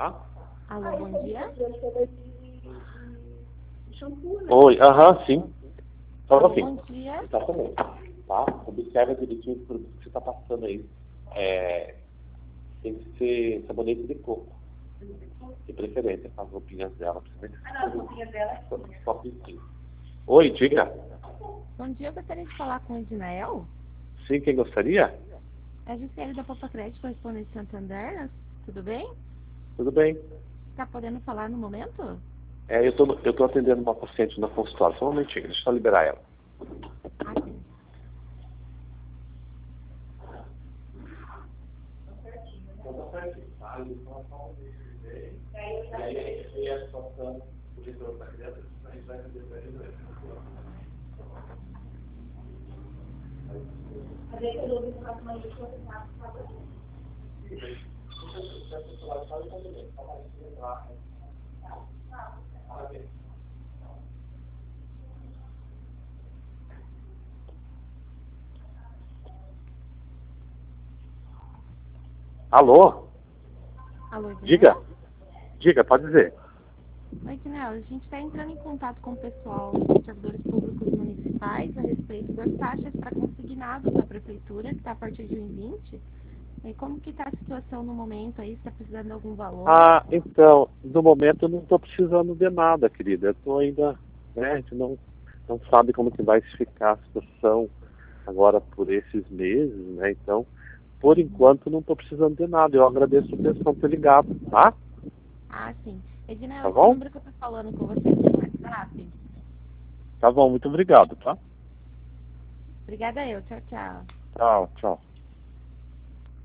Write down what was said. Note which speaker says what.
Speaker 1: Tá?
Speaker 2: Alô, bom dia.
Speaker 1: Oi, sim. Só assim.
Speaker 2: Bom dia.
Speaker 1: Exatamente. Tá? Observa direitinho o produto que você está passando aí. Tem que ser sabonete de coco. De preferência, com as roupinhas dela. As roupinhas dela? Só piscina. Oi, diga.
Speaker 2: Bom dia, eu gostaria de falar com o Ednael.
Speaker 1: Sim, quem gostaria?
Speaker 2: É a Gisele da Popa Crédito, correspondente de Santander. Tudo bem?
Speaker 1: Tudo bem.
Speaker 2: Está podendo falar no momento?
Speaker 1: Eu tô atendendo uma paciente na consultório. Só um momentinho, deixa eu só liberar ela.
Speaker 2: Ah, sim.
Speaker 1: Alô?
Speaker 2: Alô,
Speaker 1: Diga.
Speaker 2: Ednael?
Speaker 1: Diga, pode dizer.
Speaker 2: Oi, Ednael, a gente está entrando em contato com o pessoal dos servidores públicos municipais a respeito das taxas para consignados da prefeitura, que está a partir de 2020. E como que está a situação no momento aí? Você está precisando de algum valor?
Speaker 1: Então, no momento eu não estou precisando de nada, querida. Eu estou ainda, né, a gente não sabe como que vai ficar a situação agora por esses meses, né? Então, por enquanto não estou precisando de nada. Eu agradeço a atenção por ter ligado, tá?
Speaker 2: Ah, sim. Ednael,
Speaker 1: Tá
Speaker 2: esse
Speaker 1: bom?
Speaker 2: número que eu estou falando com você tem um WhatsApp?
Speaker 1: Tá bom, muito obrigado, tá?
Speaker 2: Obrigada eu. Tchau, tchau.
Speaker 1: Tchau, tchau.